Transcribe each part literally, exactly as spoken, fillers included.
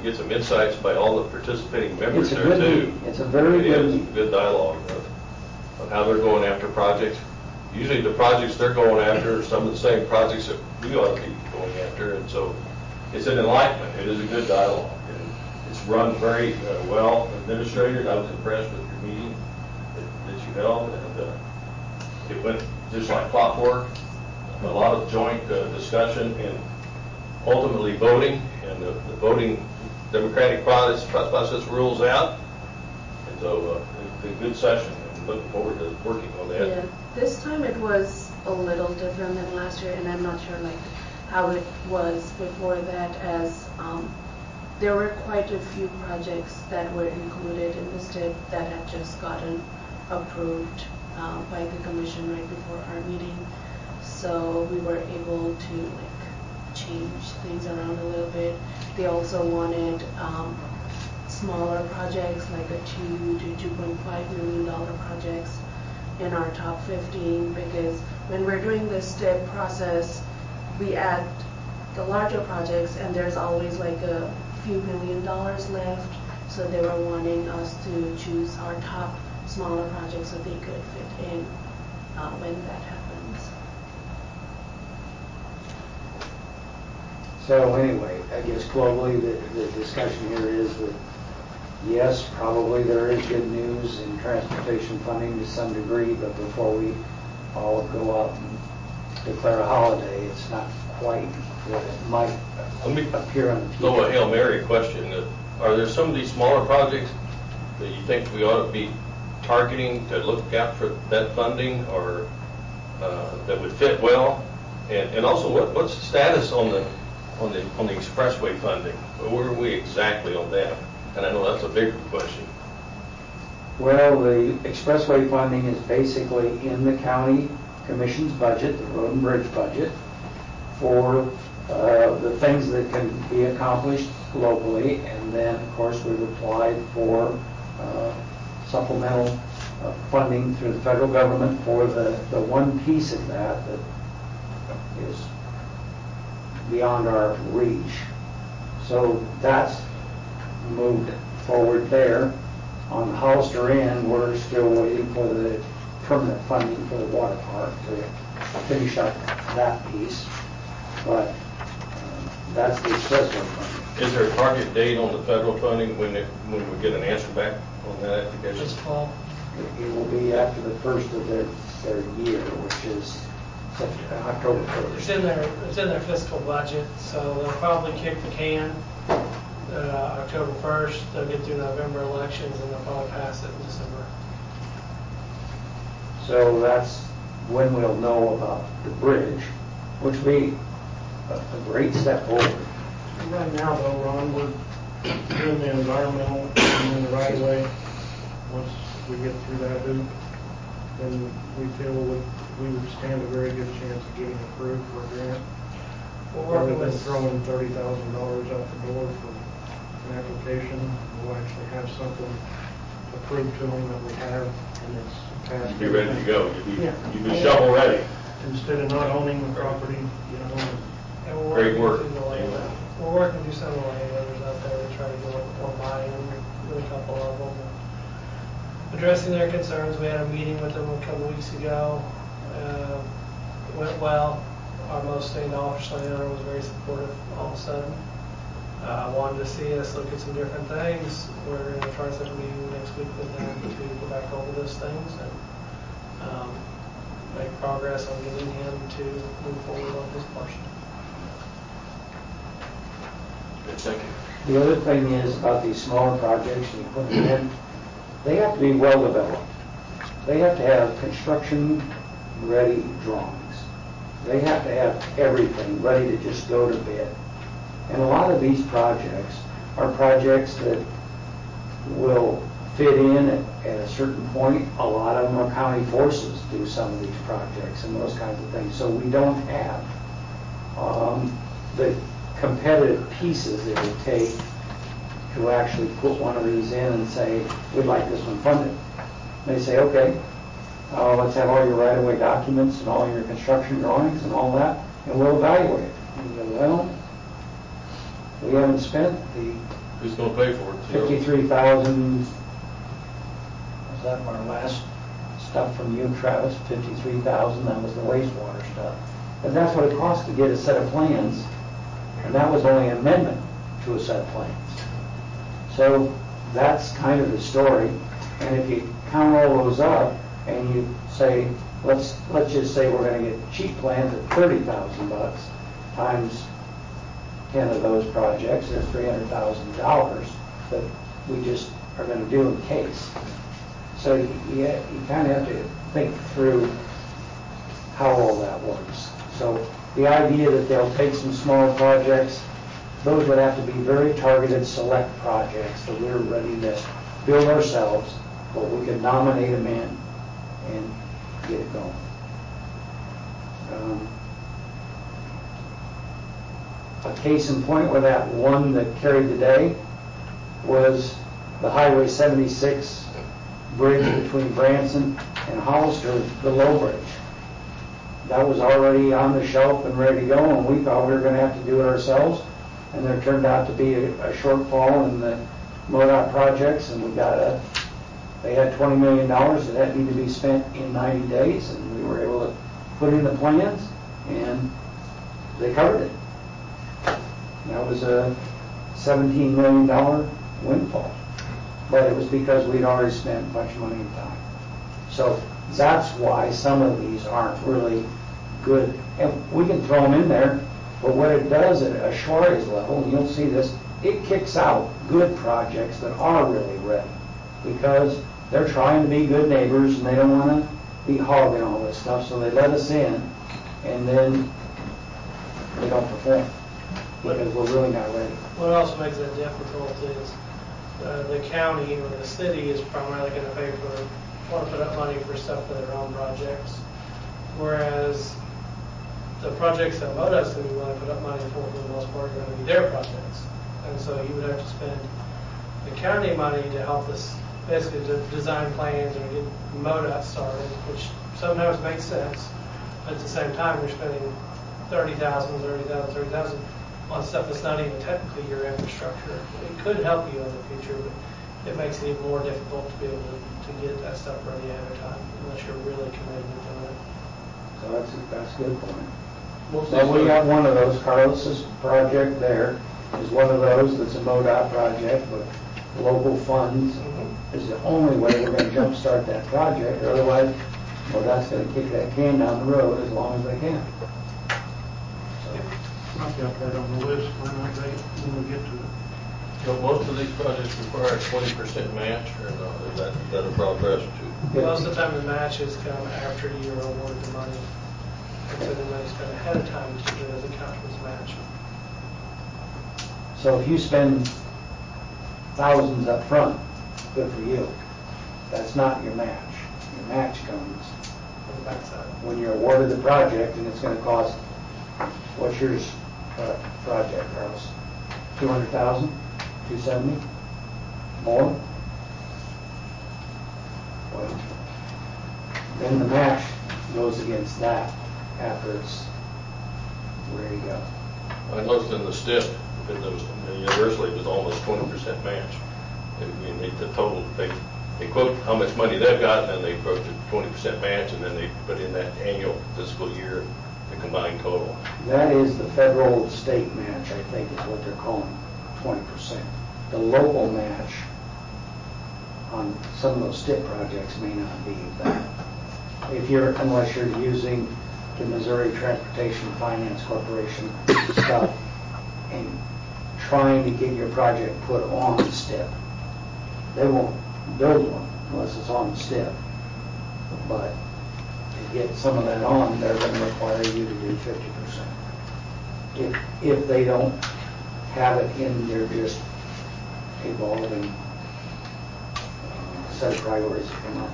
you get some insights by all the participating members it's a there good too. Meeting. It's a very it good is meeting. good dialogue of, of how they're going after projects. Usually the projects they're going after are some of the same projects that we ought to be going after, and so it's an enlightenment. It is a good dialogue, and it's run very uh, well administrated. I was impressed with your meeting that, that you held, and uh, it went just like clockwork. A lot of joint uh, discussion and ultimately voting, and the, the voting democratic process, process rules out. And so uh, it's a good session. I'm looking forward to working on that. Yeah, this time it was a little different than last year, and I'm not sure like how it was before that, as um, there were quite a few projects that were included in the S T I P that had just gotten approved uh, by the commission right before our meeting. So we were able to like change things around a little bit. They also wanted um, smaller projects, like a two to two point five million dollar projects in our top fifteen, because when we're doing the S T I P process, we add the larger projects, and there's always like a few million dollars left. So they were wanting us to choose our top smaller projects so they could fit in uh, when that happens. So anyway, I guess globally the, the discussion here is that yes, probably there is good news in transportation funding to some degree, but before we all go out and declare a holiday, it's not quite what it might Let me appear on the future. throw a Hail Mary question. Uh, are there some of these smaller projects that you think we ought to be targeting to look out for that funding, or uh, that would fit well? And, and also, what, what's the status on the on the on the expressway funding? Where are we exactly on that? And I know that's a bigger question. Well, the expressway funding is basically in the county commission's budget, the road and bridge budget, for uh, the things that can be accomplished locally. And then, of course, we've applied for uh, supplemental uh, funding through the federal government for the, the one piece of that that is beyond our reach. So that's moved forward there. On the Hollister end, we're still waiting for the permanent funding for the water park to finish up that piece. But uh, that's the expressway funding. Is there a target date on the federal funding when it, when we get an answer back on that application? This fall. It, it will be after the first of their, their year, which is October It's first. in their it's in their fiscal budget, so they'll probably kick the can uh, October first. They'll get through November elections, and they'll probably pass it in December. So that's when we'll know about the bridge, which will be a, a great step forward. Right now, though, Ron, we're doing the environmental and then the right of way. Once we get through that hoop, then we feel we, we would stand a very good chance of getting approved for a grant. We're Rather working than with throwing thirty thousand dollars out the door for an application, we'll actually have something approved to them that we have, and it's passed. You'd be ready to go. You'd be, Yeah. you'd be shovel ready. Instead of not owning the property, you know. and we're Great working work. through the land. Amen. We're working through some of the landowners out there to try to get more buy-in with a couple of them. Addressing their concerns. We had a meeting with them a couple weeks ago. Uh, went well. Our most stand officer landowner was very supportive all of a sudden. Uh, wanted to see us look at some different things. We're going to try to set a meeting next week with them to go back over those things and um, make progress on getting him to move forward on his portion. Good, thank you. The other thing is about these smaller projects and you put them in, they have to be well developed. They have to have construction ready drawings. They have to have everything ready to just go to bid. And a lot of these projects are projects that will fit in at, at a certain point. A lot of them are county forces do some of these projects and those kinds of things. So we don't have um, the competitive pieces it would take to actually put one of these in and say, we'd like this one funded. They say, okay, uh, let's have all your right-of-way documents and all your construction drawings and all that, and we'll evaluate it. And you go, well, we haven't spent the Who's gonna pay for it? Zero. Fifty-three thousand, was that our last stuff from you, Travis? Fifty-three thousand, that was the wastewater stuff. But that's what it cost to get a set of plans, and that was only an amendment to a set of plans. So that's kind of the story, and if you count all those up, and you say, let's, let's just say we're gonna get cheap plans at thirty thousand bucks, times ten of those projects, there's three hundred thousand dollars that we just are gonna do in case. So you, you, you kind of have to think through how all that works. So the idea that they'll take some small projects, those would have to be very targeted, select projects that we're ready to build ourselves, but we could nominate them in and get it going. Um, A case in point where that one that carried the day was the Highway seventy-six bridge between Branson and Hollister, the low bridge. That was already on the shelf and ready to go, and we thought we were going to have to do it ourselves, and there turned out to be a, a shortfall in the MoDOT projects, and we got a, they had twenty million dollars that had to be spent in ninety days, and we were able to put in the plans, and they covered it. That was a seventeen million dollars windfall, but it was because we'd already spent a bunch of money and time. So that's why some of these aren't really good. And we can throw them in there, but what it does at Ashwari's level, and you'll see this, it kicks out good projects that are really ready because they're trying to be good neighbors and they don't want to be hogging all this stuff, so they let us in, and then they don't perform because we're really not ready. What also makes it difficult is uh, the county or the city is primarily going to pay for, want to put up money for stuff for their own projects. Whereas the projects that MoDOT's going to be willing to put up money for, for the most part, are going to be their projects. And so you would have to spend the county money to help us basically to design plans or get MoDOT started, which sometimes makes sense. But at the same time, you're spending thirty thousand, thirty thousand, thirty thousand on stuff that's not even technically your infrastructure. It could help you in the future, but it makes it even more difficult to be able to, to get that stuff ready ahead of time unless you're really committed to doing it. So that's a, that's a good point. Most of Now, we these got are- one of those, Carlos's project there is one of those that's a MoDOT project, but local funds Mm-hmm. is the only way we're going to jumpstart that project, or otherwise MoDOT's going to kick that can down the road as long as they can. I've got that on the list when I get, when we get to it. You know, most of these projects require a twenty percent match, or no, is that, is that a progress too? Most of the time the matches come after you're awarded the money. And so the money's spent ahead of time to do it as a county's match. So if you spend thousands up front, good for you. That's not your match. Your match comes On the backside. when you're awarded the project, and it's going to cost, what's yours, uh, project, Carlos? Two hundred thousand, two seventy, more? Well, then the match goes against that after it's ready to go. I noticed in the STIP, that there was, the university was almost twenty percent match. I mean, they, the total, they, they quote how much money they've got, and then they quote the twenty percent match, and then they put in that annual fiscal year, the combined total. That is the federal state match, I think is what they're calling twenty percent. The local match on some of those STIP projects may not be that. If you're, unless you're using the Missouri Transportation Finance Corporation stuff and trying to get your project put on the STIP. They won't build one unless it's on the STIP. But to get some of that on, they're going to require you to do fifty percent. If, if they don't have it in their just evolving uh, set of priorities that come up.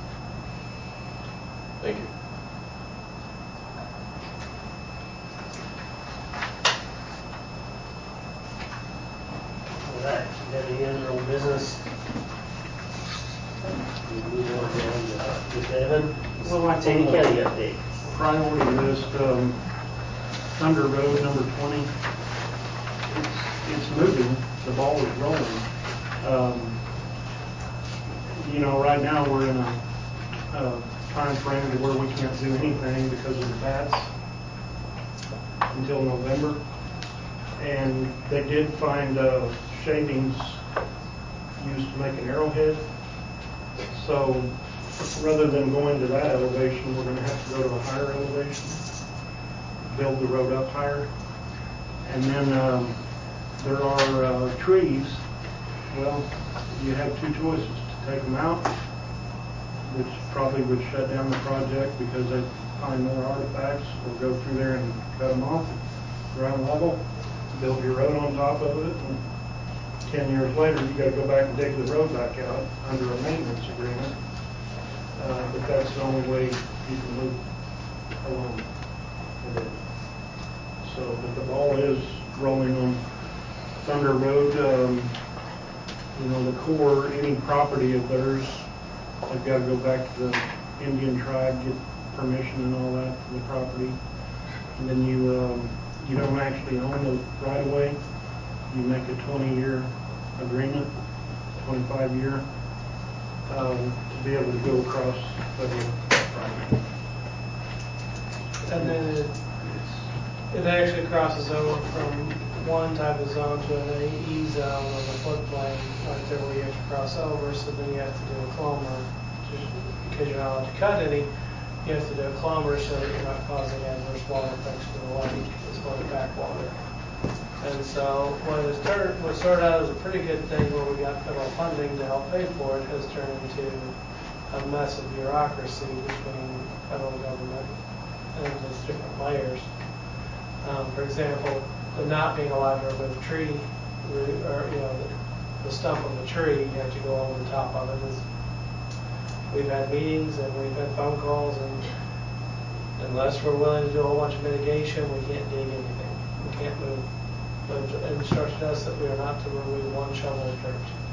Thank you. All right, you got any other old business? We move on down to, with Evan. Well, like Sandy on the- County update. Priority list, um, Thunder Road, number twenty. It's, it's moving. the ball is rolling. Um, You know, right now, we're in a, a time frame to where we can't do anything because of the bats until November. And they did find uh, shavings used to make an arrowhead. So rather than going to that elevation, we're going to have to go to a higher elevation, build the road up higher. And then um, there are uh, trees. Well, you have two choices: to take them out, which probably would shut down the project because they find more artifacts, or go through there and cut them off at ground level, build your road on top of it, and ten years later you got to go back and dig the road back out under a maintenance agreement. Uh, but that's the only way you can move along with it. So, but the ball is rolling on Thunder Road. Um, you know, the Corps, any property of theirs, they've got to go back to the Indian tribe, get permission and all that for the property. And then you um, you don't actually own the right of way. You make a twenty year agreement, twenty-five year, um, to be able to go across federal property. And then it, it actually crosses over from one type of zone to an E zone on the floodplain, right there where you have to cross over. So then you have to do a clomer, just because you're not allowed to cut any. You have to do a clomer so that you're not causing adverse water effects to the lake as well as backwater. And so what has turned, what started out as a pretty good thing where we got federal funding to help pay for it, has turned into a mess of bureaucracy between federal government and its different layers. Um, for example, the not being allowed to remove tree, or you know, the, the stump of the tree, you have to go over the top of it. Is, we've had meetings and we've had phone calls, and unless we're willing to do a whole bunch of mitigation, we can't dig anything. We can't move. They've instructed us that we are not to remove one shovel of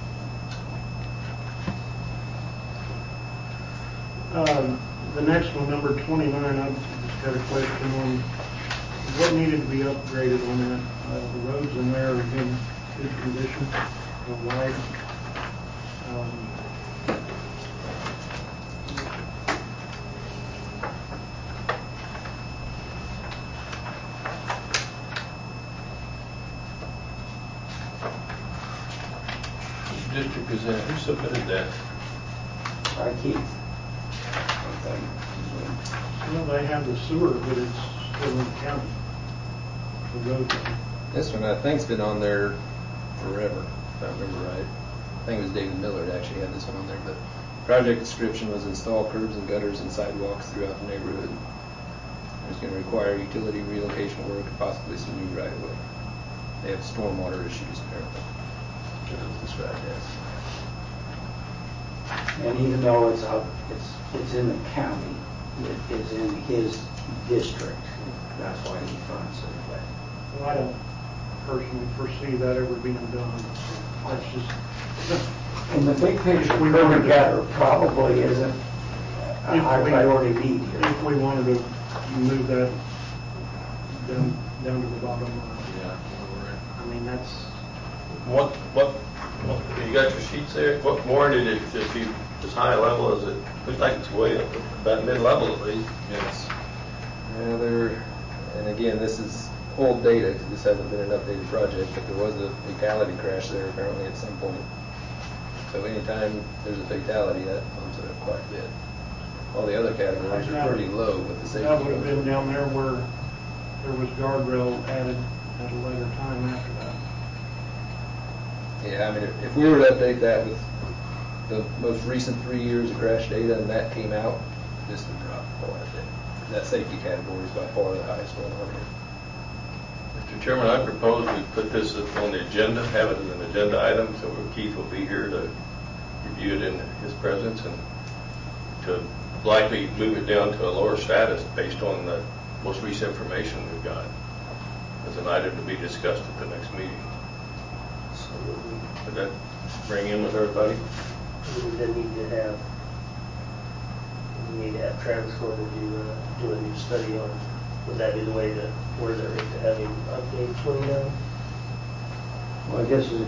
dirt. Um, the next one, number twenty-nine, I've just got a question on what needed to be upgraded on that. Uh, the roads in there are in good condition, they're wide. Um, Which district is that? Who submitted that? Right, Keith? Well, they have the sewer, but it's still in the county. The road. This one I think's been on there forever, if I remember right. I think it was David Miller that actually had this one on there, but project description was install curbs and gutters and sidewalks throughout the neighborhood. It's going to require utility relocation work and possibly some new right of way. They have stormwater issues apparently. It was described as. And even though it's out, it's, it's in the county, it is in his district. That's why he funds it. Well, I don't personally foresee that ever being done. That's just, In the big picture, We we go wanted to- together probably isn't a If high we- priority need here. if we wanted to move that down, down to the bottom line. Yeah. I mean, that's, What, what, what, you got your sheets there? What more did it, if you, as high a level as it, looks like it's way up, about mid-level at least. Yes. Yeah, there, and again, this is old data because this hasn't been an updated project, but there was a fatality crash there apparently at some point. So anytime there's a fatality, that bumps it up quite a bit. All the other categories are pretty low, but the safety. that would have ones been are- down there where there was guardrail added at a later time after that. Yeah, I mean, if, if we were to update that with the most recent three years of crash data and that came out, this would drop quite a bit. That safety category is by far the highest one on here. Mister Chairman, I propose we put this on the agenda, have it as an agenda item, so Keith will be here to review it in his presence and to likely move it down to a lower status based on the most recent information we've got as an item to be discussed at the next meeting. So we Would that bring in with everybody? we would then need to have, we need to have Travis go over to uh, do a new study on, would that be the way to, where they're to have him update twenty-nine? Well, I guess